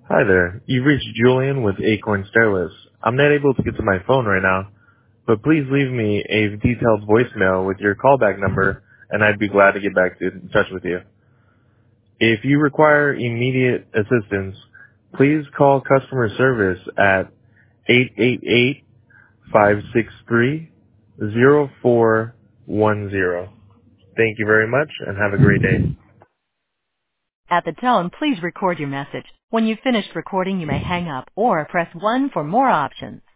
Hi there. You've reached Julian with Acorn Stairlifts. I'm not able to get to my phone right now, but please leave me a detailed voicemail with your callback number, and I'd be glad to get back in touch with you. If you require immediate assistance, please call customer service at 888-563-0410. Thank you very much, and have a great day. At the tone, please record your message. When you've finished recording, you may hang up or press 1 for more options.